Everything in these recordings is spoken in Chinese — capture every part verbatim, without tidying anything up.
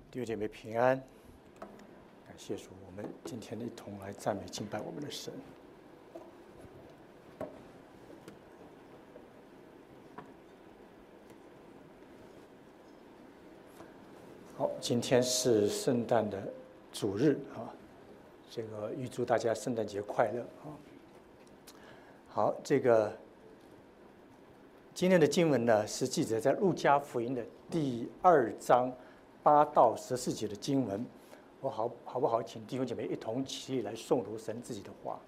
弟兄姐妹平安，感谢主，我们今天一同来赞美敬拜我们的神。好，今天是圣诞的主日啊，这个预祝大家圣诞节快乐啊！好，这个今天的经文呢是记载在路加福音的第二章八到十四节的经文，我好好不好？请弟兄姐妹一同起立来诵读神自己的话。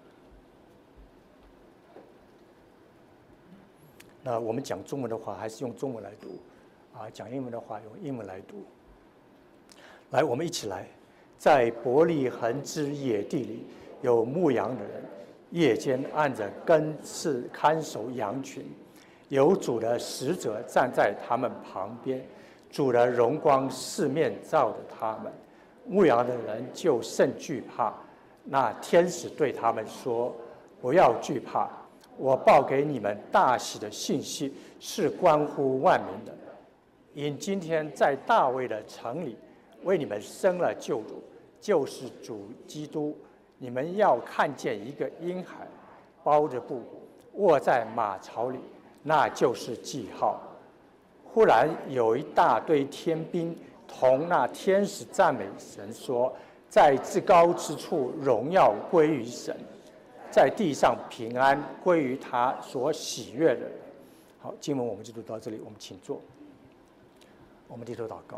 那我们讲中文的话，还是用中文来读啊；讲英文的话，用英文来读。来，我们一起来。在伯利恒之野地里，有牧羊的人，夜间按着更次看守羊群，有主的使者站在他们旁边。主的荣光四面照着他们，牧羊的人就甚惧怕。那天使对他们说：“不要惧怕，我报给你们大喜的信息，是关乎万民的。因今天在大卫的城里，为你们生了救主，就是主基督。你们要看见一个婴孩，包着布，卧在马槽里，那就是记号。”忽然有一大堆天兵同那天使赞美神说：“在至高之处荣耀归于神，在地上平安归于他所喜悦的人。”好，经文我们就读到这里，我们请坐，我们低头祷告。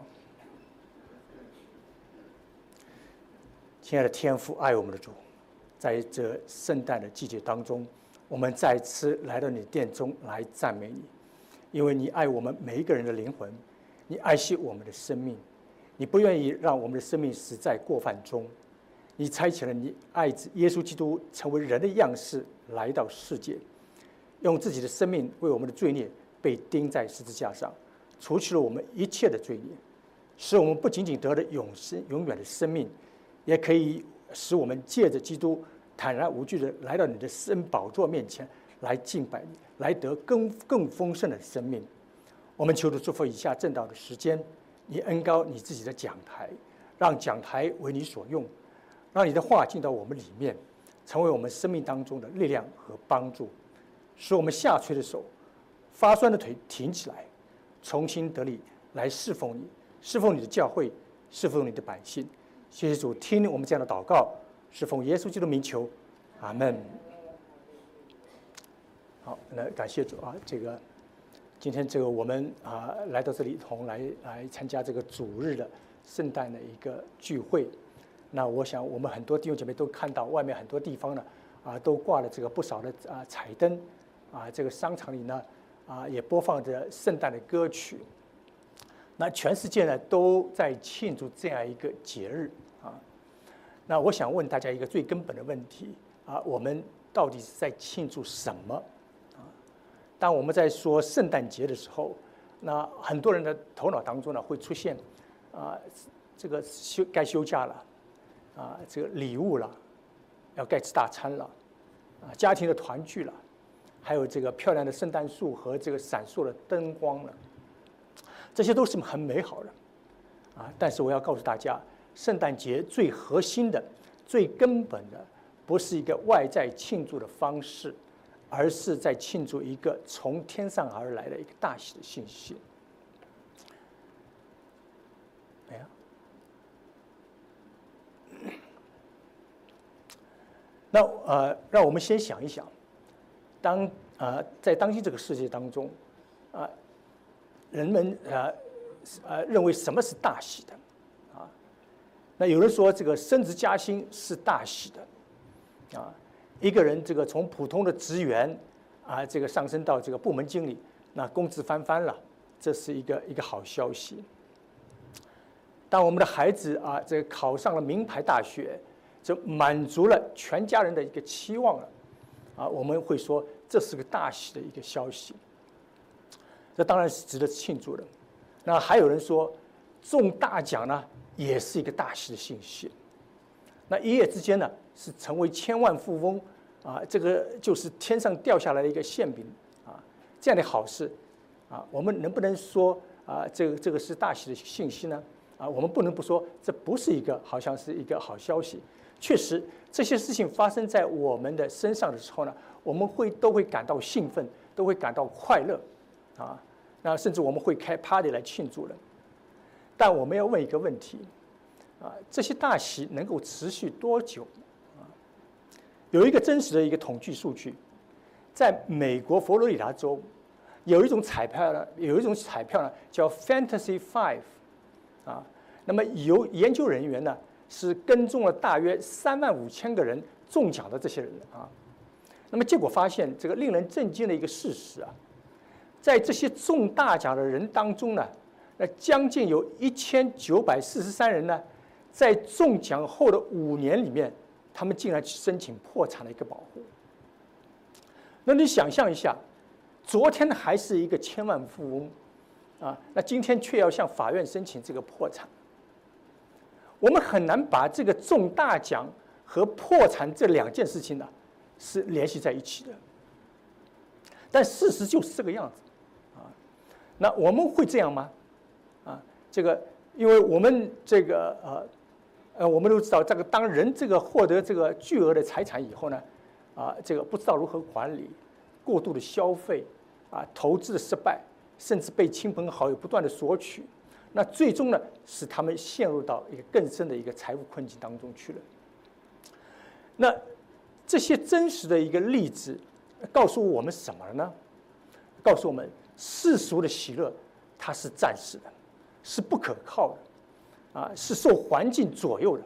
亲爱的天父，爱我们的主，在这圣诞的季节当中，我们再次来到你殿中来赞美你。因为你爱我们每一个人的灵魂，你爱惜我们的生命，你不愿意让我们的生命死在过犯中。你差遣了你爱子耶稣基督成为人的样式来到世界，用自己的生命为我们的罪孽被钉在十字架上，除去了我们一切的罪孽，使我们不仅仅得了永生永远的生命，也可以使我们借着基督坦然无惧的来到你的圣宝座面前来敬拜你，来得更更丰盛的生命。我们求主祝福以下正道的时间，你恩膏你自己的讲台，让讲台为你所用，让你的话进到我们里面，成为我们生命当中的力量和帮助，使我们下垂的手、发酸的腿挺起来，重新得力来侍奉你，侍奉你的教会，侍奉你的百姓。谢谢主，听我们这样的祷告，是奉耶稣基督名求，阿门。好，那感谢主啊！这个今天这个我们啊来到这里，一同来来参加这个主日的圣诞的一个聚会。那我想我们很多弟兄姐妹都看到，外面很多地方呢啊都挂了这个不少的啊彩灯，啊这个商场里呢啊也播放着圣诞的歌曲。那全世界呢都在庆祝这样一个节日啊。那我想问大家一个最根本的问题啊：我们到底是在庆祝什么？当我们在说圣诞节的时候，那很多人的头脑当中呢会出现，啊，这个休该休假了，啊，这个礼物了，要该吃大餐了，啊，家庭的团聚了，还有这个漂亮的圣诞树和这个闪烁的灯光了，这些都是很美好的，啊，但是我要告诉大家，圣诞节最核心的、最根本的，不是一个外在庆祝的方式。而是在庆祝一个从天上而来的一个大喜的信息。哎呀，那呃，让我们先想一想，当呃在当今这个世界当中，啊、呃，人们呃呃认为什么是大喜的啊？那有人说这个升职加薪是大喜的，啊。一个人这个从普通的职员啊，这个上升到这个部门经理，那工资翻番了，这是一个一个好消息。当我们的孩子啊，这个考上了名牌大学，就满足了全家人的一个期望了，啊，我们会说这是个大喜的一个消息。这当然是值得庆祝的。那还有人说，中大奖呢，也是一个大喜的信息。那一夜之间呢，是成为千万富翁啊，这个就是天上掉下来的一个馅饼啊，这样的好事啊，我们能不能说啊，这个这个是大喜的信息呢？ 啊，我们不能不说这不是一个好像是一个好消息。确实，这些事情发生在我们的身上的时候呢，我们会都会感到兴奋，都会感到快乐，啊，那甚至我们会开 party 来庆祝的。但我们要问一个问题，啊，这些大喜能够持续多久？啊，有一个真实的一个统计数据，在美国佛罗里达州有一种彩票呢，有一种彩票呢叫 Fantasy Five， 啊，那么有研究人员呢是跟踪了大约三万五千个人中奖的这些人啊，那么结果发现这个令人震惊的一个事实啊，在这些中大奖的人当中呢，那将近有一千九百四十三人呢，在中奖后的五年里面，他们竟然去申请破产的一个保护。那你想象一下，昨天还是一个千万富翁，啊，那今天却要向法院申请这个破产。我们很难把这个中大奖和破产这两件事情呢，是联系在一起的。但事实就是这个样子，啊，那我们会这样吗？啊，这个，因为我们这个呃，呃，我们都知道，这个当人这个获得这个巨额的财产以后呢，啊，这个不知道如何管理，过度的消费，啊，投资的失败，甚至被亲朋好友不断的索取，那最终呢，使他们陷入到一个更深的一个财务困境当中去了。那这些真实的一个例子，告诉我们什么呢？告诉我们，世俗的喜乐它是暂时的，是不可靠的，啊，是受环境左右的。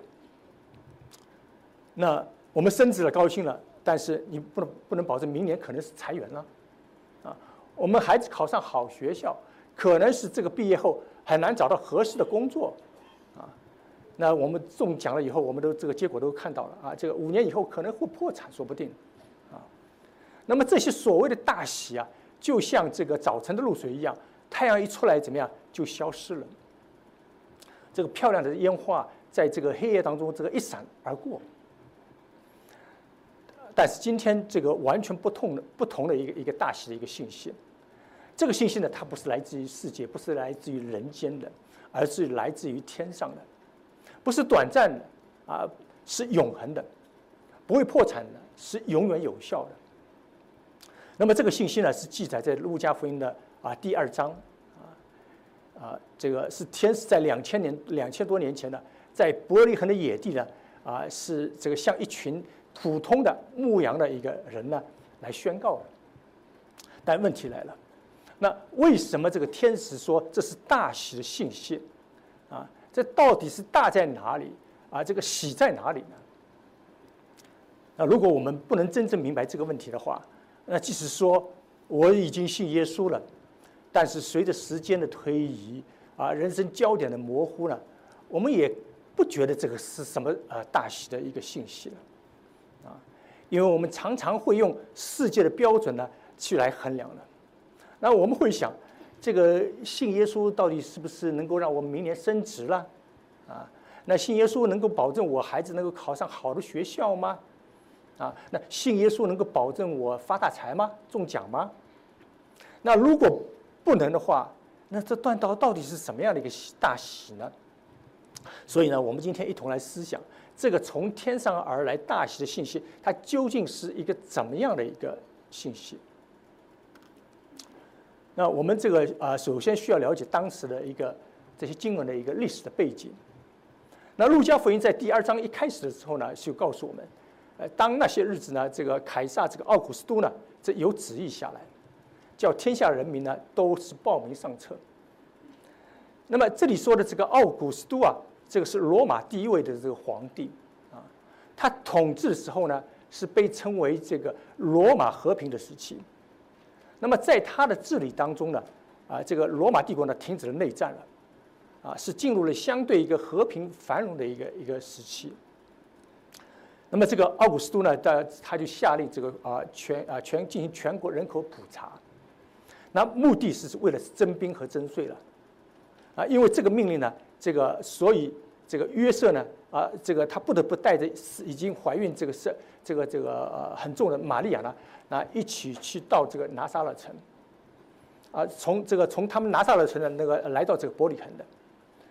那我们升职了，高兴了，但是你不能不能保证明年可能是裁员了，啊，我们孩子考上好学校，可能是这个毕业后很难找到合适的工作，啊，那我们中奖了以后，我们都这个结果都看到了啊，这个五年以后可能会破产，说不定，啊，那么这些所谓的大喜啊，就像这个早晨的露水一样，太阳一出来怎么样就消失了，这个漂亮的烟花在这个黑夜当中这个一闪而过。但是今天这个完全不同的不同的一个一个大喜的一个信息，这个信息呢，它不是来自于世界，不是来自于人间的，而是来自于天上的，不是短暂的啊，是永恒的，不会破产的，是永远有效的。那么这个信息呢，是记载在路加福音的啊第二章啊啊，这个是天使在两千年两千多年前呢，在伯利恒的野地呢啊，是这个向一群普通的牧羊的一个人呢来宣告的。但问题来了，那为什么这个天使说这是大喜的信息啊？这到底是大在哪里啊？这个喜在哪里呢？那如果我们不能真正明白这个问题的话，那即使说我已经信耶稣了，但是随着时间的推移啊，人生焦点的模糊呢，我们也不觉得这个是什么呃大喜的一个信息了。因为我们常常会用世界的标准呢去来衡量了，那我们会想，这个信耶稣到底是不是能够让我们明年升职了？啊，那信耶稣能够保证我孩子能够考上好的学校吗？啊，那信耶稣能够保证我发大财吗？中奖吗？那如果不能的话，那这段道到底是什么样的一个大喜呢？所以呢，我们今天一同来思想。这个从天上而来大喜的信息，它究竟是一个怎么样的一个信息？那我们这个啊、呃，首先需要了解当时的一个这些经文的一个历史的背景。那路加福音在第二章一开始的时候呢，就告诉我们，呃，当那些日子呢，这个凯撒这个奥古斯都呢，这有旨意下来，叫天下人民呢都是报名上册。那么这里说的这个奥古斯都啊。这个是罗马第一位的这个皇帝，啊，他统治的时候呢，是被称为这个罗马和平的时期。那么在他的治理当中呢，啊，这个罗马帝国呢停止了内战了，啊，是进入了相对一个和平繁荣的一个一个时期。那么这个奥古斯都呢，他他就下令这个啊全啊全进行全国人口普查，那目的是为了征兵和征税了，啊，因为这个命令呢。这个，所以这个约瑟呢，啊，这个他不得不带着已经怀孕这个是这个这个呃很重的玛利亚呢，啊，一起去到这个拿撒勒城，啊，从这个从他们拿撒勒城的那个来到这个伯利恒的。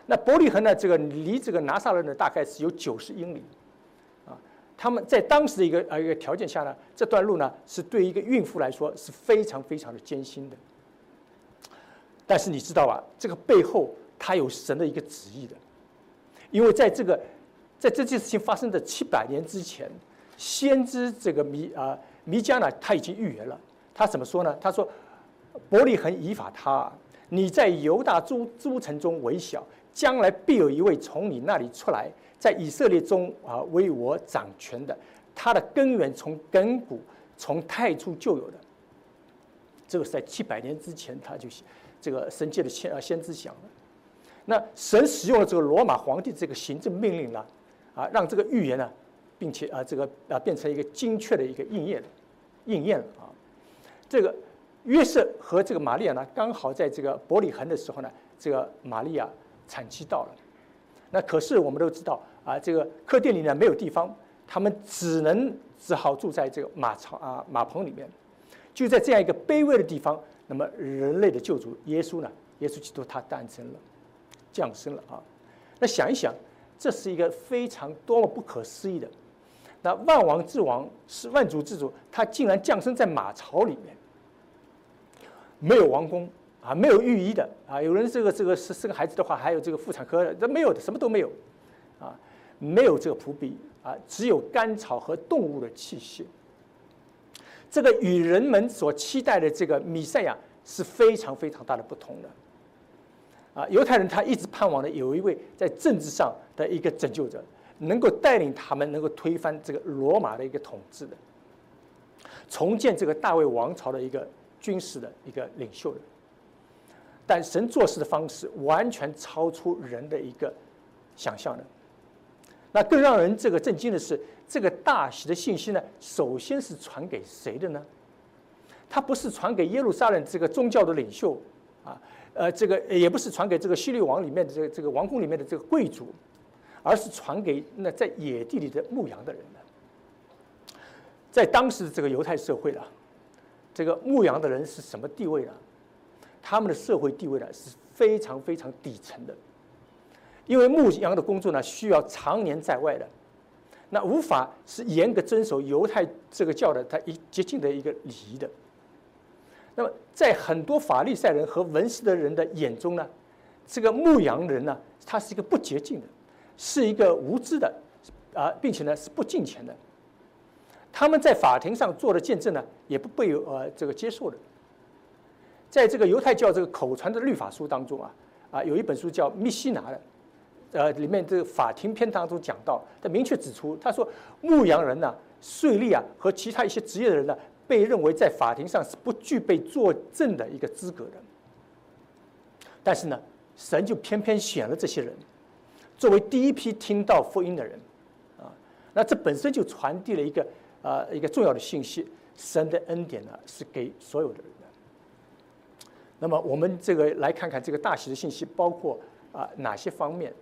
那伯利恒呢，这个离这个拿撒勒呢，大概是有九十英里，啊，他们在当时的一个呃一个条件下呢，这段路呢是对一个孕妇来说是非常非常的艰辛的。但是你知道吧，这个背后它有神的一个旨意的，因为在这个在这件事情发生的七百年之前，先知这个弥啊弥迦呢，他已经预言了，他怎么说呢？他说：“伯利恒以法他，你在犹大诸诸城中为小，将来必有一位从你那里出来，在以色列中啊为我掌权的，他的根源从亘古从太初就有的。”这个是在七百年之前，他就这个神界的先先知想了。那神使用了这个罗马皇帝这个行政命令呢，啊，让这个预言呢，并且啊这个啊变成一个精确的一个应验，应验了啊。这个约瑟和这个玛利亚呢，刚好在这个伯利恒的时候呢，这个玛利亚产期到了。那可是我们都知道啊，这个客店里呢没有地方，他们只能只好住在这个马槽啊马棚里面。就在这样一个卑微的地方，那么人类的救主耶稣呢，耶稣基督他诞生了，降生了啊。那想一想，这是一个非常多么不可思议的。那万王之王是万主之主，他竟然降生在马槽里面，没有王宫啊，没有御医的啊。有人这个这个生生孩子的话，还有这个妇产科的，这没有的，什么都没有啊，没有这个仆婢啊，只有干草和动物的器械。这个与人们所期待的这个弥赛亚是非常非常大的不同的。啊，犹太人他一直盼望的有一位在政治上的一个拯救者，能够带领他们能够推翻这个罗马的一个统治的，重建这个大卫王朝的一个军事的一个领袖的。但神做事的方式完全超出人的一个想象的。那更让人这个震惊的是，这个大喜的信息呢，首先是传给谁的呢？它不是传给耶路撒冷这个宗教的领袖啊，呃，这个也不是传给这个希律王里面的这个这个王宫里面的这个贵族，而是传给那在野地里的牧羊的人的。在当时的这个犹太社会呢，这个牧羊的人是什么地位呢？他们的社会地位呢是非常非常底层的。因为牧羊的工作呢，需要常年在外的，那无法是严格遵守犹太这个教的它一洁净的一个礼仪的。那么，在很多法利赛人和文士的人的眼中呢，这个牧羊人呢，他是一个不洁净的，是一个无知的，啊，并且呢是不敬虔的。他们在法庭上做的见证呢，也不被呃这个接受的。在这个犹太教这个口传的律法书当中啊，啊有一本书叫《密西拿》的。呃，里面这个法庭篇当中讲到，他明确指出，他说牧羊人呢、啊、税吏啊和其他一些职业的人呢，被认为在法庭上是不具备作证的一个资格的。但是呢，神就偏偏选了这些人，作为第一批听到福音的人，啊，那这本身就传递了一个啊、呃、一个重要的信息，神的恩典呢是给所有的人的。那么我们这个来看看这个大喜的信息包括啊、呃、哪些方面？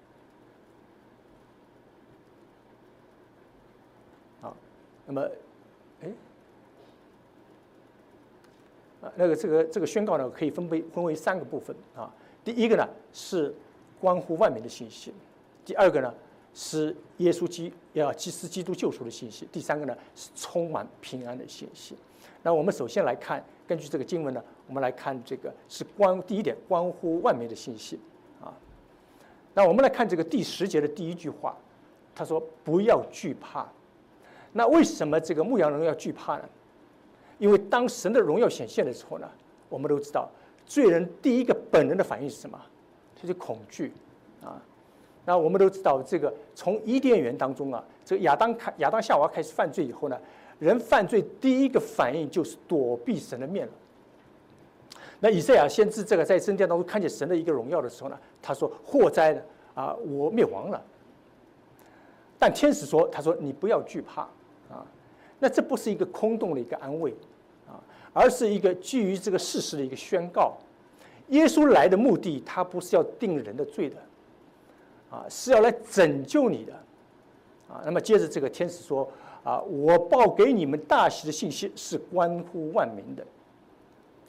那么，哎，啊，那个这个这个宣告呢，可以分为分为三个部分啊。第一个呢是关乎万民的信息，第二个呢是耶稣基要祭司基督救赎的信息，第三个呢是充满平安的信息。那我们首先来看，根据这个经文呢，我们来看这个是关第一点关乎万民的信息啊。那我们来看这个第十节的第一句话，他说：“不要惧怕。”那为什么这个牧羊人要惧怕呢？因为当神的荣耀显现的时候呢，我们都知道，罪人第一个本能的反应是什么？就是恐惧啊。那我们都知道，这个从伊甸园当中啊，这个亚当开亚当夏娃开始犯罪以后呢，人犯罪第一个反应就是躲避神的面了。那以赛亚先知这个在圣殿当中看见神的一个荣耀的时候呢，他说：“祸哉呢啊，我灭亡了。”但天使说：“他说你不要惧怕。”啊，那这不是一个空洞的一个安慰，啊，而是一个基于这个事实的一个宣告。耶稣来的目的，他不是要定人的罪的，啊，是要来拯救你的，啊。那么接着这个天使说：“啊，我报给你们大喜的信息是关乎万民的。”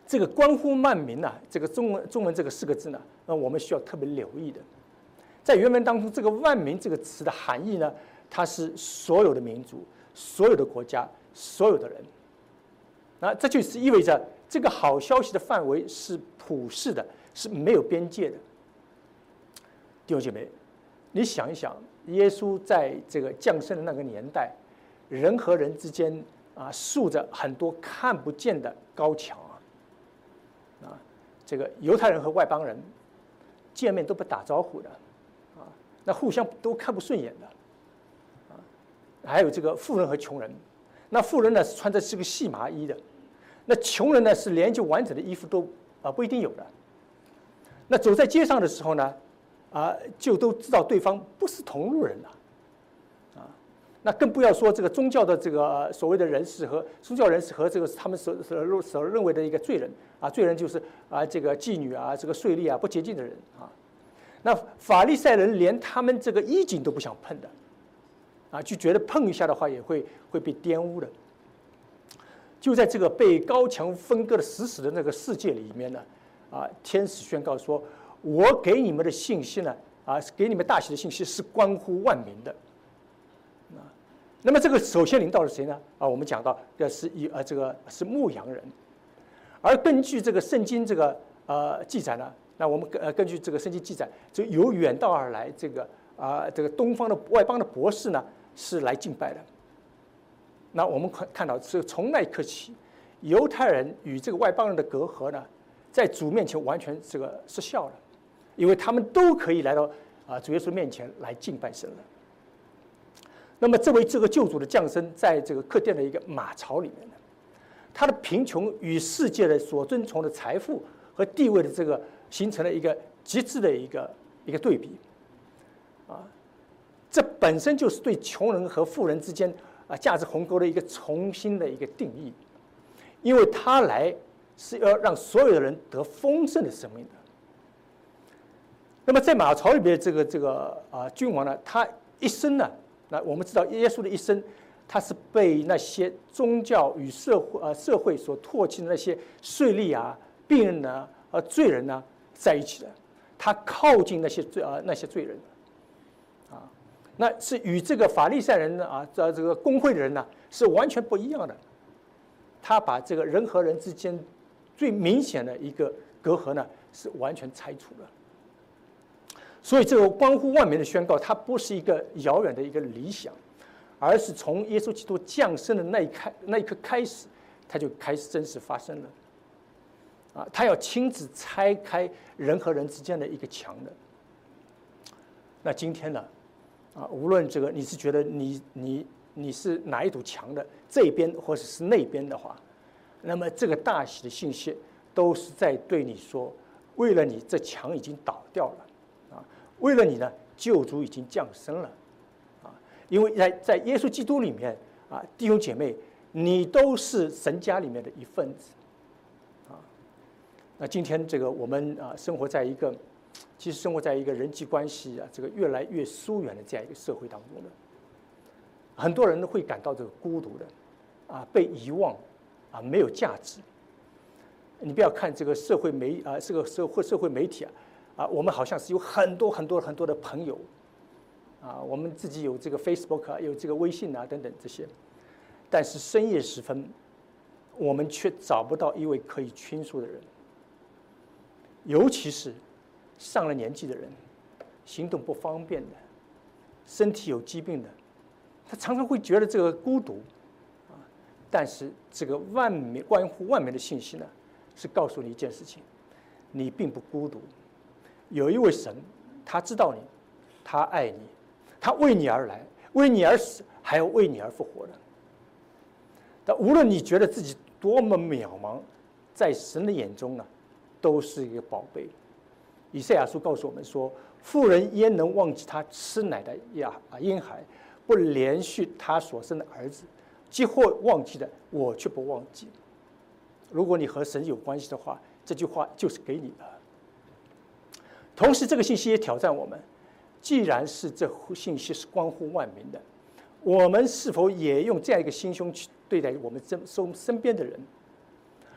这个关乎万民呐、啊，这个中文中文这个四个字呢，那我们需要特别留意的。在原文当中，这个万民这个词的含义呢，它是所有的民族、所有的国家、所有的人。那这就是意味着这个好消息的范围是普世的，是没有边界的。弟兄姐妹，你想一想，耶稣在这个降生的那个年代，人和人之间啊，竖着很多看不见的高墙啊，啊，这个犹太人和外邦人见面都不打招呼的，啊，那互相都看不顺眼的，啊，还有这个富人和穷人，那富人呢是穿的是个细麻衣的，那穷人呢是连就完整的衣服都啊不一定有的，那走在街上的时候呢，啊，就都知道对方不是同路人了。那更不要说这个宗教的这个所谓的人士和宗教人士和这个他们所所所认为的一个罪人啊，罪人就是啊这个妓女啊，这个税吏啊，不洁净的人啊。那法利赛人连他们这个衣襟都不想碰的，啊，就觉得碰一下的话也会会被玷污的。就在这个被高墙分割的死死的那个世界里面呢，啊，天使宣告说：“我给你们的信息呢，啊，给你们大喜的信息是关乎万民的。”那么这个首先领导是谁呢？啊，我们讲到的是以呃这个是牧羊人，而根据这个圣经这个呃记载呢，那我们呃根据这个圣经记载，就由远道而来这个啊、呃、这个东方的外邦的博士呢是来敬拜的。那我们看看到是从那一刻起，犹太人与这个外邦人的隔阂呢，在主面前完全这个失效了，因为他们都可以来到啊主耶稣面前来敬拜神了。那么，这位这个救主的降生，在这个客店的一个马槽里面呢，他的贫穷与世界的所遵从的财富和地位的这个形成了一个极致的一个一个对比，啊，这本身就是对穷人和富人之间啊价值鸿沟的一个重新的一个定义，因为他来是要让所有的人得丰盛的生命的。那么，在马槽里边这个这个啊君王呢，他一生呢。那我们知道，耶稣的一生，他是被那些宗教与社会呃社会所唾弃的那些税吏啊、病人呢、呃罪人呢在一起的。他靠近那些罪啊、呃、那些罪人，啊，那是与这个法利赛人呢啊这这个公会的人呢是完全不一样的。他把这个人和人之间最明显的一个隔阂呢是完全拆除了。所以，这个关乎万民的宣告，它不是一个遥远的一个理想，而是从耶稣基督降生的那一开那一刻开始，它就开始真实发生了。啊，他要亲自拆开人和人之间的一个墙的。那今天呢，啊，无论这个你是觉得你你你是哪一堵墙的这边或者是那边的话，那么这个大喜的信息都是在对你说，为了你，这墙已经倒掉了。为了你呢，救主已经降生了，啊，因为在在耶稣基督里面啊，弟兄姐妹，你都是神家里面的一份子，啊，那今天这个我们啊，生活在一个，其实生活在一个人际关系啊，这个越来越疏远的这样一个社会当中的，很多人会感到这个孤独的，啊，被遗忘，啊，没有价值。你不要看这个社会媒啊，这个社会社会媒体啊。啊，我们好像是有很多很多很多的朋友，啊，我们自己有这个 Facebook 啊，有这个微信啊等等这些，但是深夜时分，我们却找不到一位可以倾诉的人，尤其是上了年纪的人，行动不方便的，身体有疾病的，他常常会觉得这个孤独，啊，但是这个万民关乎万民的信息呢，是告诉你一件事情，你并不孤独。有一位神，他知道你，他爱你，他为你而来，为你而死，还要为你而复活的。但无论你觉得自己多么渺茫，在神的眼中呢，都是一个宝贝。以赛亚书告诉我们说：“妇人焉能忘记她吃奶的呀啊婴孩，不连续她所生的儿子？既或忘记了，我却不忘记。”如果你和神有关系的话，这句话就是给你的。同时，这个信息也挑战我们：既然是这信息是关乎万民的，我们是否也用这样一个心胸去对待我们身身身边的人？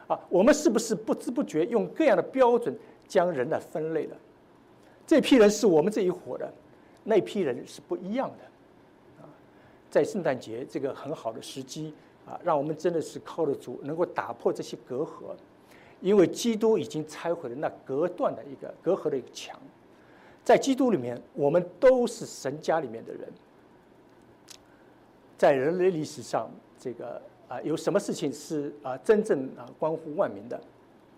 啊，我们是不是不知不觉用各样的标准将人来分类了？这批人是我们这一伙的，那批人是不一样的。啊，在圣诞节这个很好的时机啊，让我们真的是靠得住，能够打破这些隔阂，因为基督已经拆毁了那隔断的一个隔阂的一个墙。在基督里面，我们都是神家里面的人。在人类历史上，这个啊，有什么事情是啊真正啊关乎万民的？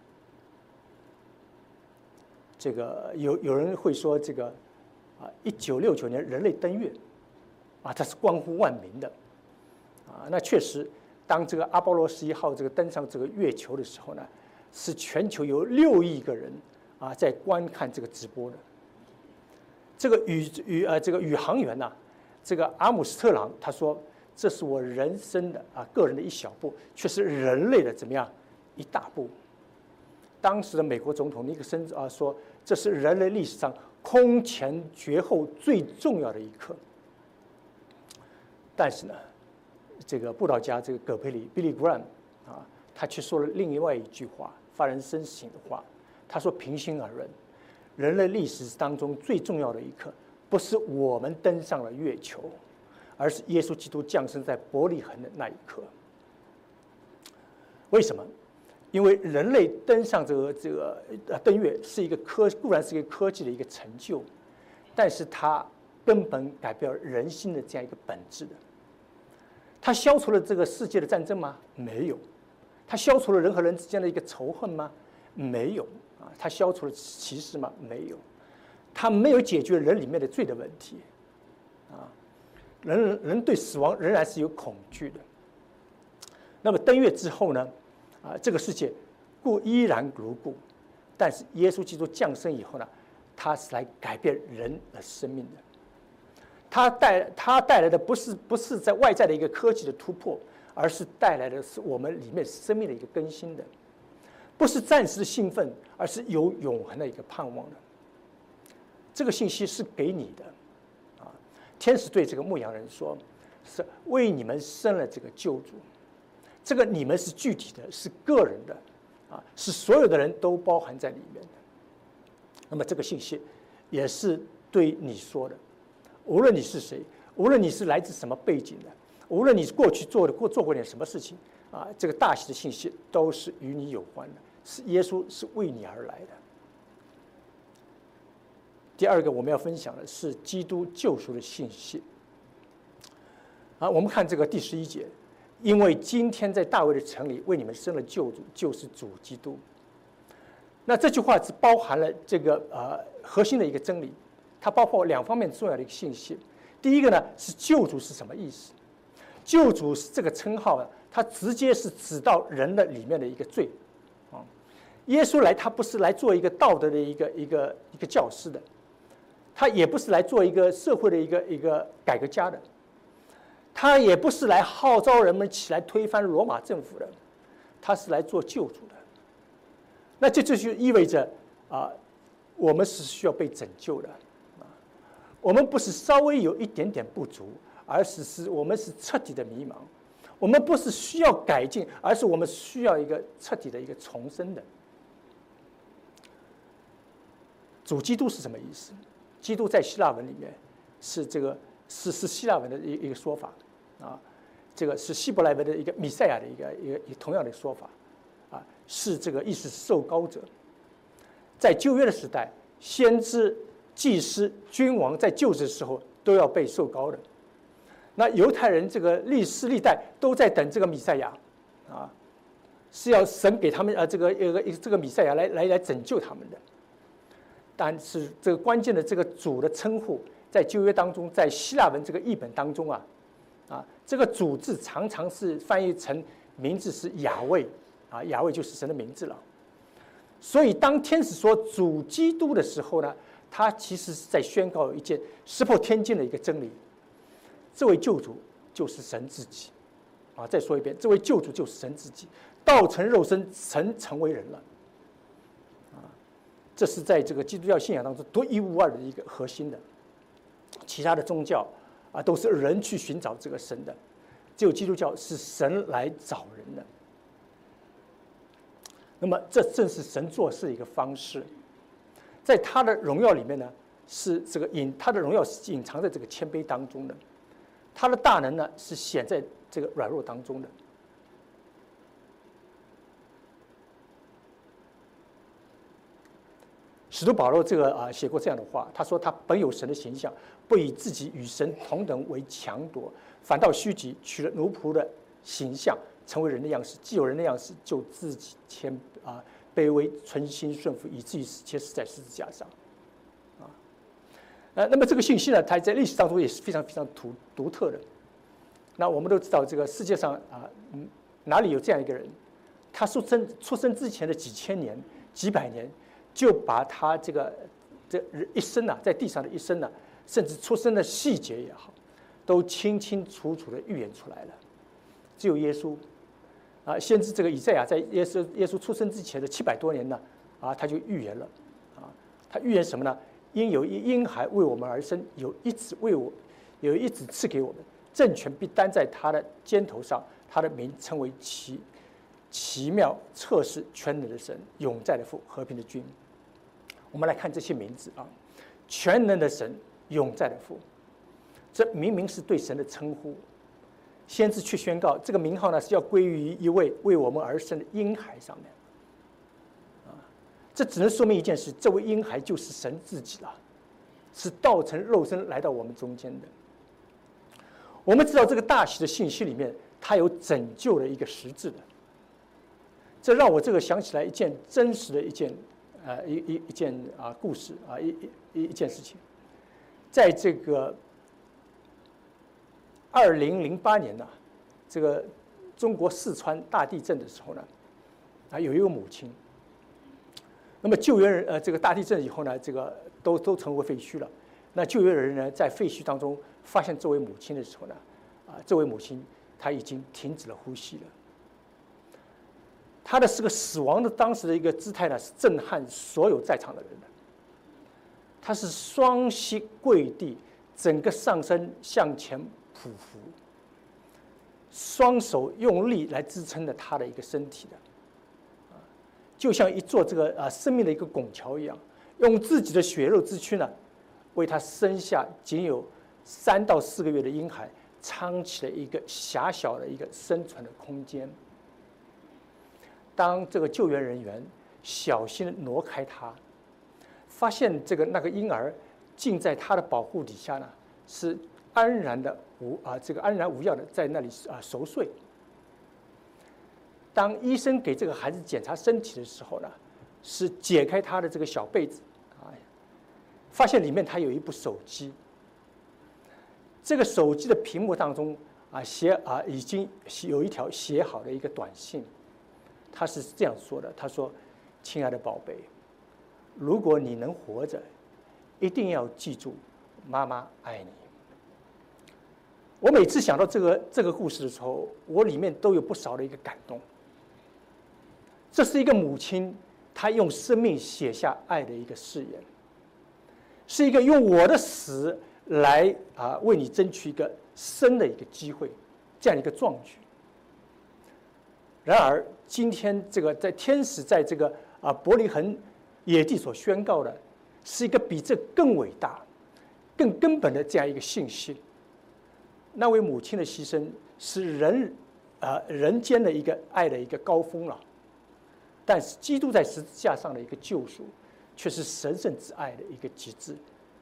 这个有有人会说，这个啊，一九六九年人类登月，啊，它是关乎万民的，啊，那确实，当这个阿波罗十一号这个登上这个月球的时候呢，是全球有六亿个人啊在观看这个直播的。这个宇宇呃这个宇航员呐、啊，这个阿姆斯特朗他说，这是我人生的啊个人的一小步，却是人类的怎么样一大步。当时的美国总统尼克森啊说，这是人类历史上空前绝后最重要的一刻。但是呢，这个布道家这个葛培里 Billy Graham 啊，他却说了另外一句话，发人深省的话。他说：“平心而论，人类历史当中最重要的一刻，不是我们登上了月球，而是耶稣基督降生在伯利恒的那一刻。为什么？因为人类登上这个这个呃登月是一个科，固然是一个科技的一个成就，但是它根本改变了人心的这样一个本质的。它消除了这个世界的战争吗？没有。它消除了人和人之间的一个仇恨吗？没有。啊，它消除了歧视吗？没有。它没有解决人里面的罪的问题。啊，人人对死亡仍然是有恐惧的。那么登月之后呢？啊，这个世界故依然如故，但是耶稣基督降生以后呢，他是来改变人的生命的。他带他带来的不是不是在外在的一个科技的突破，而是带来的是我们里面生命的一个更新的，不是暂时的兴奋，而是有永恒的一个盼望的。这个信息是给你的，啊，天使对这个牧羊人说，是为你们生了这个救主。这个你们是具体的，是个人的，啊，是所有的人都包含在里面的。那么这个信息也是对你说的，无论你是谁，无论你是来自什么背景的，无论你过去做的过做过点什么事情，啊，这个大喜的信息都是与你有关的，是耶稣是为你而来的。第二个我们要分享的是基督救赎的信息。啊，我们看这个第十一节。因为今天在大卫的城里为你们生了救主，就是主基督。那这句话是包含了这个呃核心的一个真理，它包括两方面重要的一个信息。第一个呢是救主是什么意思？救主是这个称号呢，它直接是指到人的里面的一个罪啊。耶稣来，他不是来做一个道德的一个一个一个教师的，他也不是来做一个社会的一个一个改革家的。他也不是来号召人们起来推翻罗马政府的，他是来做救主的。那这这就意味着啊，我们是需要被拯救的啊。我们不是稍微有一点点不足，而是是我们是彻底的迷茫。我们不是需要改进，而是我们需要一个彻底的一个重生的。主基督是什么意思？基督在希腊文里面是这个。是是希腊文的一一个说法，啊，这个是希伯来文的一个弥赛亚的一个一个同样的说法，啊，是这个意思是受膏者。在旧约的时代，先知、祭司、君王在就职的时候都要被受膏的。那犹太人这个历世历代都在等这个弥赛亚，啊，是要神给他们啊这个一个这个弥赛亚来来来拯救他们的。但是这个关键的这个主的称呼。在旧约当中，在希腊文这个译本当中啊，啊，这个主字常常是翻译成名字是雅卫，啊，雅卫就是神的名字了。所以当天使说主基督的时候呢，他其实是在宣告一件石破天惊的一个真理：这位救主就是神自己。啊，再说一遍，这位救主就是神自己，道成肉身，神成为人了。啊，这是在这个基督教信仰当中独一无二的一个核心的。其他的宗教啊，都是人去寻找这个神的，只有基督教是神来找人的。 那么这正是神做事的一个方式，在他的荣耀里面呢，是这个隐他的荣耀是隐藏在这个谦卑当中的，他的大能呢是显在这个软弱当中的。使徒保罗这个啊写过这样的话，他说他本有神的形象，不以自己与神同等为强夺，反倒虚己，取了奴仆的形象，成为人的样式。既有人的样式，就自己谦啊卑微，存心顺服，以至于死，且死在十字架上。啊，呃，那么这个信息呢，它在历史当中也是非常非常独独特的。那我们都知道，这个世界上啊，嗯，哪里有这样一个人？他出生出生之前的几千年、几百年。就把他这个这一生啊，在地上的一生呢、啊，甚至出生的细节也好，都清清楚楚的预言出来了。只有耶稣啊，先知这个以赛亚在耶稣耶稣出生之前的七百多年呢，啊，他就预言了啊，他预言什么呢？因有一婴孩为我们而生，有一子为我，有一子赐给我们，政权必担在他的肩头上，他的名称为奇奇妙、测试、全能的神，永在的父，和平的君。我们来看这些名字啊，全能的神，永在的父，这明明是对神的称呼。先知却宣告，这个名号呢是要归于一位为我们而生的婴孩上面。啊，这只能说明一件事：这位婴孩就是神自己了，是道成肉身来到我们中间的。我们知道这个大喜的信息里面，它有拯救的一个实质的。这让我这个想起来一件真实的一件。呃，一一一件啊故事啊，一一一件事情，在这个二零零八年呢、啊，这个中国四川大地震的时候呢，啊，有一个母亲，那么救援人呃，这个大地震以后呢，这个都都成为废墟了。那救援人呢，在废墟当中发现这位母亲的时候呢，啊，这位母亲她已经停止了呼吸了。他的这个死亡的当时的一个姿态呢，是震撼所有在场的人的。他是双膝跪地，整个上身向前匍匐，双手用力来支撑着他的一个身体的，啊，就像一座这个啊生命的一个拱桥一样，用自己的血肉之躯呢，为他生下仅有三到四个月的婴孩撑起了一个狭小的一个生存的空间。当这个救援人员小心地挪开他，发现这个那个婴儿竟在他的保护底下呢，是安然的无啊这个安然无恙的在那里啊熟睡。当医生给这个孩子检查身体的时候呢，是解开他的这个小被子啊，发现里面他有一部手机。这个手机的屏幕当中啊写啊已经有一条写好的一个短信。他是这样说的：“他说，亲爱的宝贝，如果你能活着，一定要记住，妈妈爱你。”我每次想到这个这个故事的时候，我里面都有不少的一个感动。这是一个母亲，她用生命写下爱的一个誓言，是一个用我的死来啊为你争取一个生的一个机会，这样一个壮举。然而，今天这个在天使在这个啊伯利恒野地所宣告的，是一个比这更伟大、更根本的这样一个信息。那位母亲的牺牲是人啊人间的一个爱的一个高峰了，但是基督在十字架上的一个救赎，却是神圣之爱的一个极致。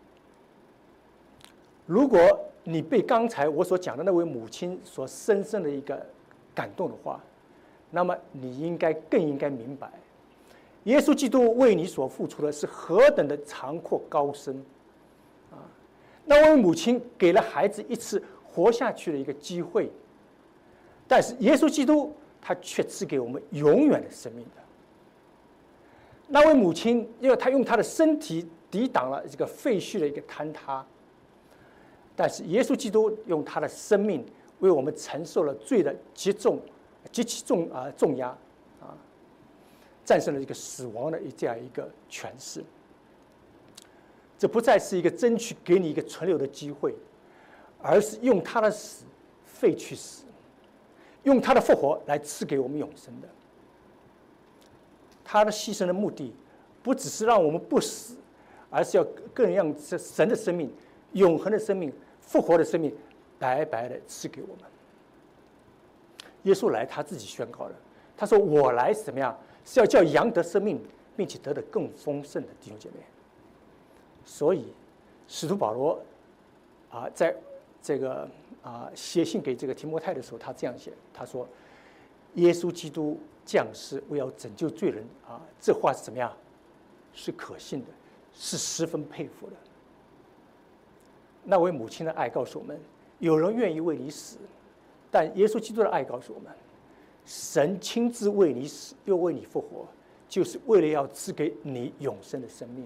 如果你被刚才我所讲的那位母亲所深深的一个感动的话，那么你应该更应该明白，耶稣基督为你所付出的是何等的长阔高深啊！那位母亲给了孩子一次活下去的一个机会，但是耶稣基督他却赐给我们永远的生命的。那位母亲，因为她用她的身体抵挡了这个废墟的一个坍塌，但是耶稣基督用他的生命为我们承受了罪的极重。极其重啊重压啊，战胜了一个死亡的这样一个诠释。这不再是一个争取给你一个存留的机会，而是用他的死废去死，用他的复活来赐给我们永生的。 他的牺牲的目的，不只是让我们不死，而是要更让神的生命、永恒的生命、复活的生命，白白的赐给我们。耶稣来，他自己宣告了，他说：“我来是怎么样？是要叫羊得生命，并且得的更丰盛的。”弟兄姐妹，所以使徒保罗啊，在这个啊写信给这个提摩太的时候，他这样写，他说：“耶稣基督降世为要拯救罪人啊，这话是怎么样？是可信的，是十分佩服的。”那位母亲的爱告诉我们，有人愿意为你死，但耶稣基督的爱告诉我们，神亲自为你死，又为你复活，就是为了要赐给你永生的生命。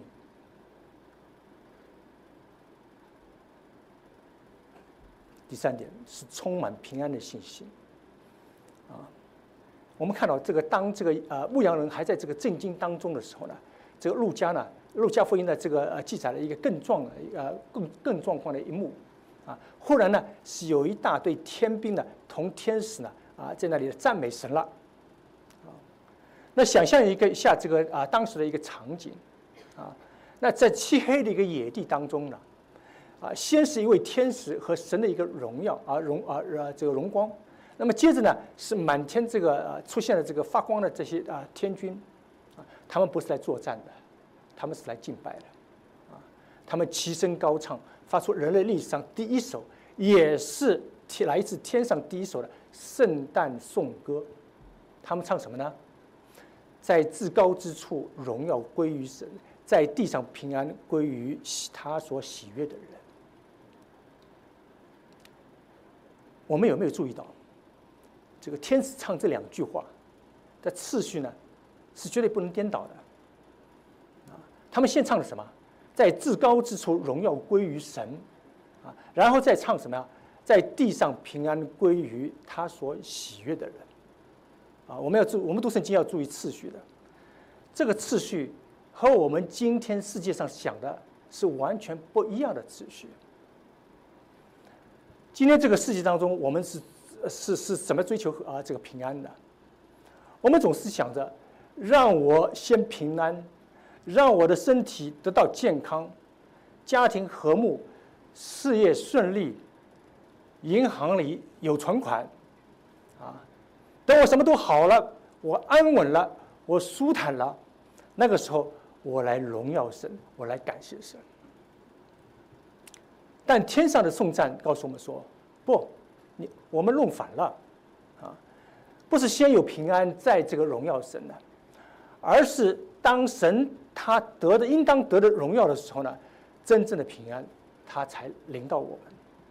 第三点是充满平安的信心。啊，我们看到这个，当这个呃牧羊人还在这个震惊当中的时候呢，这个路加呢，路加福音的这个呃记载了一个更壮的呃更更壮观的一幕。啊，忽然呢，是有一大队天兵呢，同天使呢，啊，在那里赞美神了。啊，那想象一个一下这个啊当时的一个场景，啊，那在漆黑的一个野地当中呢，啊，先是一位天使和神的一个荣耀啊荣啊呃这个荣光，那么接着呢是满天这个呃出现了这个发光的这些啊天军，啊，他们不是来作战的，他们是来敬拜的，啊，他们齐声高唱。发出人类历史上第一首，也是来自天上第一首的圣诞颂歌。他们唱什么呢？在至高之处，荣耀归于神；在地上，平安归于他所喜悦的人。我们有没有注意到，这个天使唱这两句话的次序呢，是绝对不能颠倒的。啊，他们先唱的什么？在至高之处，荣耀归于神，啊，然后再唱什么呀？在地上平安归于他所喜悦的人，啊，我们要注，我们读圣经要注意次序的，这个次序和我们今天世界上想的是完全不一样的次序。今天这个世界当中，我们是是是怎么追求啊这个平安的？我们总是想着，让我先平安。让我的身体得到健康，家庭和睦，事业顺利，银行里有存款，啊，等我什么都好了，我安稳了，我舒坦了，那个时候我来荣耀神，我来感谢神。但天上的颂赞告诉我们说，不，你我们弄反了，啊，不是先有平安，再这个荣耀神的，而是当神他得的应当得的荣耀的时候呢，真正的平安他才临到我们。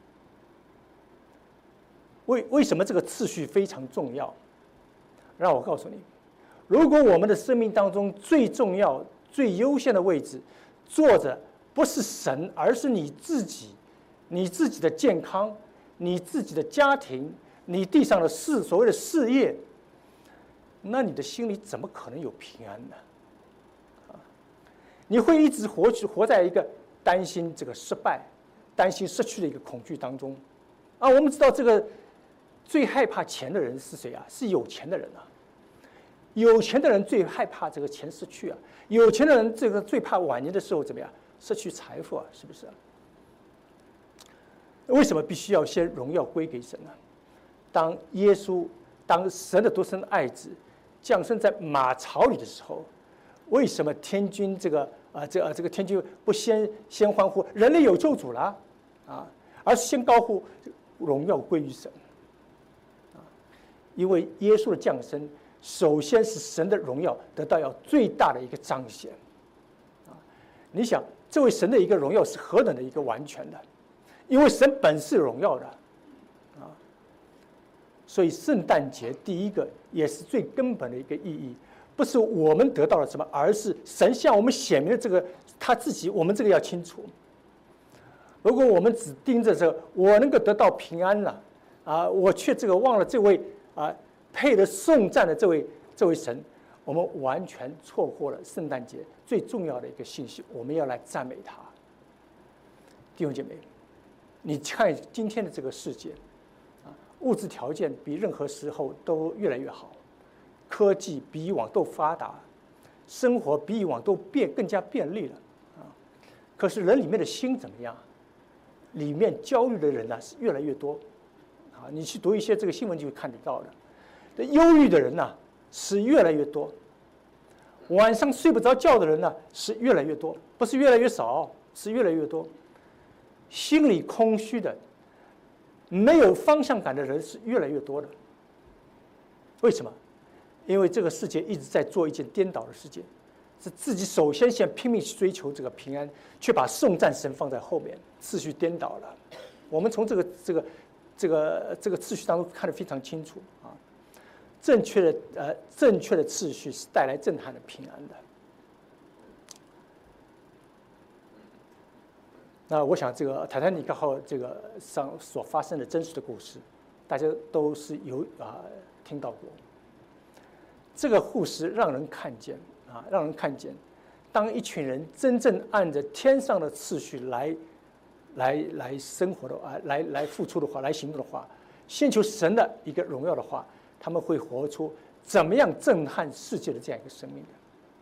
为为什么这个次序非常重要？让我告诉你，如果我们的生命当中最重要、最优先的位置坐着不是神，而是你自己，你自己的健康，你自己的家庭，你地上的事，所谓的事业，那你的心里怎么可能有平安呢？你会一直活去活在一个担心这个失败、担心失去的一个恐惧当中，啊，我们知道这个最害怕钱的人是谁啊？是有钱的人啊。有钱的人最害怕这个钱失去啊，有钱的人这个最怕晚年的时候怎么样失去财富啊？是不是？为什么必须要先荣耀归给神呢？当耶稣，当神的独生爱子降生在马槽里的时候，为什么天军这个啊这啊这个天军不先先欢呼人类有救主了啊，而是先高呼荣耀归于神啊？因为耶稣的降生，首先是神的荣耀得到要最大的一个彰显啊！你想，这位神的一个荣耀是何等的一个完全的？因为神本是荣耀的啊，所以圣诞节第一个也是最根本的一个意义。不是我们得到了什么，而是神向我们显明的这个他自己，我们这个要清楚。如果我们只盯着这个，我能够得到平安了，啊，我却这个忘了这位啊配得颂赞的这位这位神，我们完全错过了圣诞节最重要的一个信息，我们要来赞美他。弟兄姐妹，你看今天的这个世界，啊，物质条件比任何时候都越来越好。科技比以往都发达， 生活比以往都变更加便利了啊。可是人里面的心怎么样？里面焦虑的人呢、啊、是越来越多啊。你去读一些这个新闻就会看得到的。这忧郁的人呢、啊、是越来越多，晚上睡不着觉的人呢、啊、是越来越多，不是越来越少，是越来越多。心里空虚的、没有方向感的人是越来越多的。为什么？因为这个世界一直在做一件颠倒的事情，是自己首先先拼命去追求这个平安，却把颂赞神放在后面，次序颠倒了。我们从这个这个这个这个次序当中看得非常清楚啊。正确的呃正确的次序是带来震撼的平安的。那我想，这个泰坦尼克号这个上所发生的真实的故事，大家都是有啊、呃、听到过。这个故事让人看见啊，让人看见，当一群人真正按着天上的次序来来来生活的话，来来付出的话，来行动的话，先求神的一个荣耀的话，他们会活出怎么样震撼世界的这样一个生命的。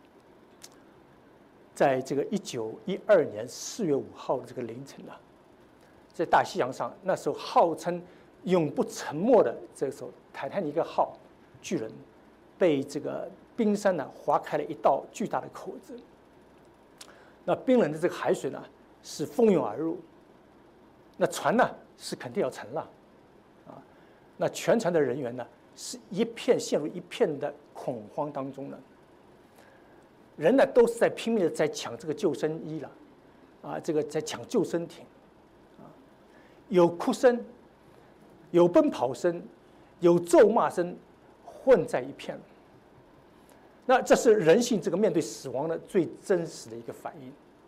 在这个一九一二年四月五号的这个凌晨啊，在大西洋上，那时候号称永不沉没的这艘泰坦尼克号巨人，被这个冰山呢划开了一道巨大的口子。那冰冷的这个海水呢是蜂拥而入，那船呢是肯定要沉了，啊，那全船的人员呢是一片陷入一片的恐慌当中了。人呢都是在拼命的在抢这个救生衣了，啊，这个在抢救生艇，啊，有哭声，有奔跑声，有咒骂声，混在一片。那这是人性这个面对死亡的最真实的一个反应。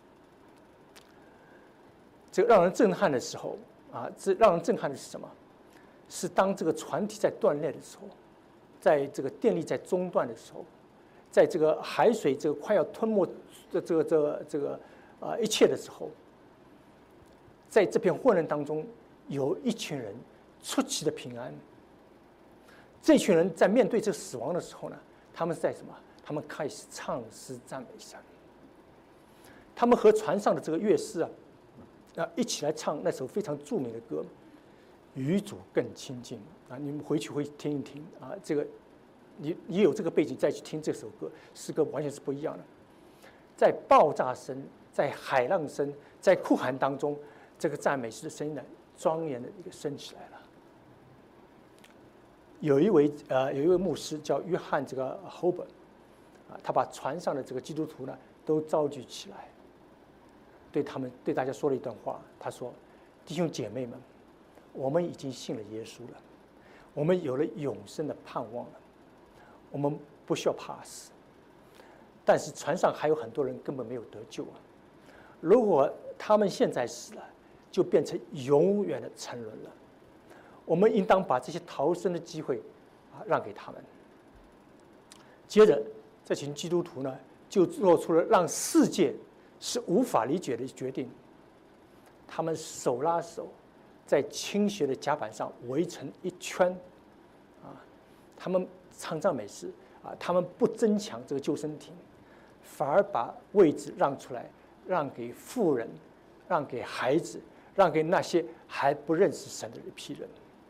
这个让人震撼的时候啊，这让人震撼的是什么？是当这个船体在断裂的时候，在这个电力在中断的时候。在这个海水这个快要吞没这这个这个这个啊一切的时候，在这片混乱当中，有一群人出奇的平安。这群人在面对这个死亡的时候呢，他们在什么？他们开始唱诗赞美神。他们和船上的这个乐师啊，啊一起来唱那首非常著名的歌《与主更亲近》啊，你们回去会听一听啊，这个。你你有这个背景再去听这首歌，诗歌完全是不一样的。在爆炸声、在海浪声、在哭喊当中，这个赞美诗的声音呢，庄严的一个升起来了。有一位呃有一位牧师叫约翰这个 Hober 啊，他把船上的这个基督徒呢都召集起来，对他们对大家说了一段话。他说：“弟兄姐妹们，我们已经信了耶稣了，我们有了永生的盼望了。我们不需要怕死，但是船上还有很多人根本没有得救啊！如果他们现在死了，就变成永远的沉沦了。我们应当把这些逃生的机会啊让给他们。”接着，这群基督徒呢，就做出了让世界是无法理解的决定。他们手拉手，在倾斜的甲板上围成一圈，啊，他们。唱赞美诗啊，他们不增强这个救生艇，反而把位置让出来，让给富人，让给孩子，让给那些还不认识神的一批人。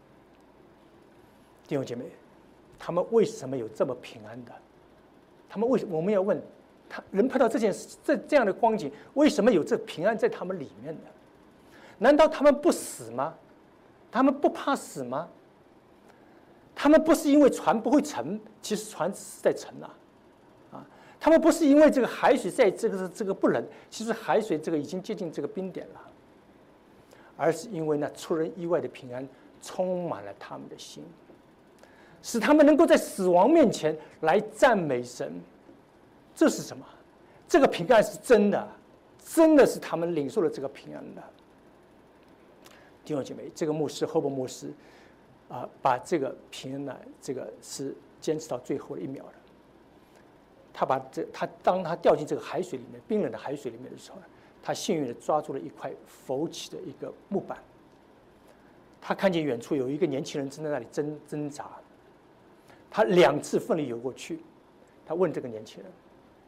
弟兄姐妹，他们为什么有这么平安的？他们为什么？我们要问他，人碰到这件事，这这样的光景，为什么有这平安在他们里面呢？难道他们不死吗？他们不怕死吗？他们不是因为船不会沉，其实船是在沉啊，啊，他们不是因为这个海水在这个这个不冷，其实海水这个已经接近这个冰点了，而是因为那出人意外的平安充满了他们的心，使他们能够在死亡面前来赞美神。这是什么？这个平安是真的，真的是他们领受了这个平安的。弟兄姐妹，这个牧师侯伯牧师。啊，把这个平安呢，这个是坚持到最后的一秒的。他把这他当他掉进这个海水里面，冰冷的海水里面的时候呢，他幸运的抓住了一块浮起的一个木板。他看见远处有一个年轻人正在那里挣挣扎，他两次奋力游过去，他问这个年轻人：“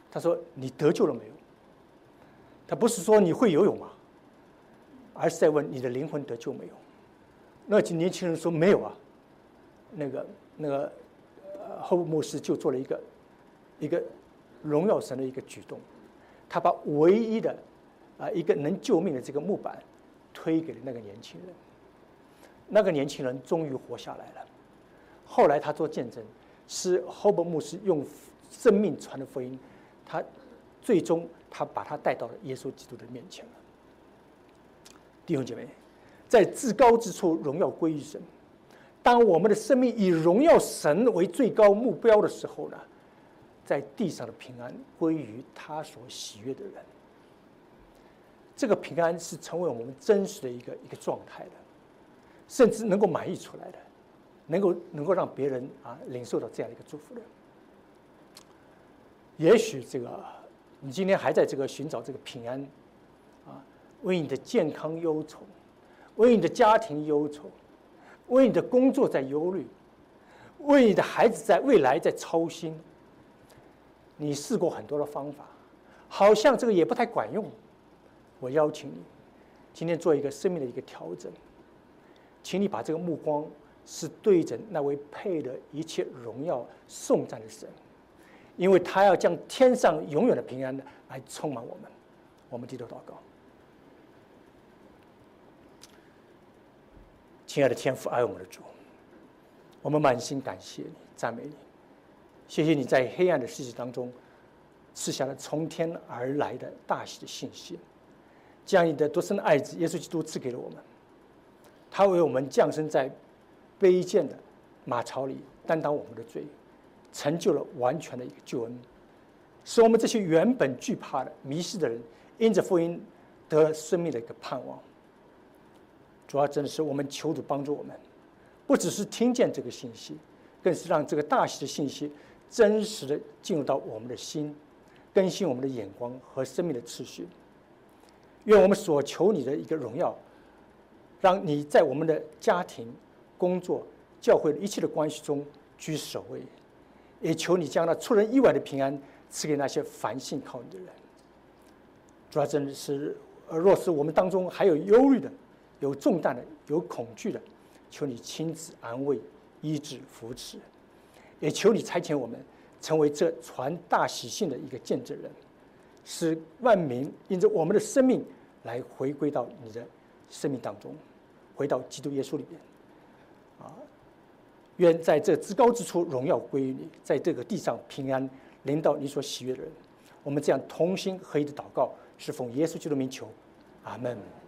他说：“你得救了没有？”他不是说你会游泳吗？而是在问你的灵魂得救没有。那年轻人说没有啊。那个那个呃，后牧师就做了一个一个荣耀神的一个举动，他把唯一的啊一个能救命的这个木板推给了那个年轻人。那个年轻人终于活下来了。后来他做见证，是后伯牧师用生命传的福音，他最终他把他带到了耶稣基督的面前了。弟兄姐妹，在至高之处荣耀归于神。当我们的生命以荣耀神为最高目标的时候呢，在地上的平安归于他所喜悦的人。这个平安是成为我们真实的一个一个状态的，甚至能够满溢出来的，能够能够让别人啊领受到这样的一个祝福的。也许这个你今天还在这个寻找这个平安，啊，为你的健康忧愁，为你的家庭忧愁，为你的工作在忧虑，为你的孩子在未来在操心。你试过很多的方法，好像这个也不太管用。我邀请你，今天做一个生命的一个调整，请你把这个目光是对准那位配得一切荣耀颂赞的神，因为他要将天上永远的平安来充满我们。我们低头祷告。亲爱的天父，爱我们的主，我们满心感谢你，赞美你，谢谢你在黑暗的世界当中赐下了从天而来的大喜的信息，将你的独生爱子耶稣基督赐给了我们，他为我们降生在卑贱的马槽里，担当我们的罪，成就了完全的一个救恩，使我们这些原本惧怕的迷失的人，因着福音得了生命的一个盼望。主要真的是我们求主帮助我们，不只是听见这个信息，更是让这个大喜的信息真实的进入到我们的心，更新我们的眼光和生命的次序。愿我们所求你的一个荣耀，让你在我们的家庭、工作、教会的一切的关系中居首位，也求你将那出人意外的平安赐给那些凡信靠你的人。主要真的是，若是我们当中还有忧虑的、有重担的、有恐惧的，求你亲自安慰、医治、扶持，也求你差遣我们成为这传大喜信的一个见证人，使万民因着我们的生命来回归到你的生命当中，回到基督耶稣里边。啊，愿在这至高之处荣耀归于你，在这个地上平安临到你所喜悦的人。我们这样同心合一的祷告，是奉耶稣基督名求，阿门。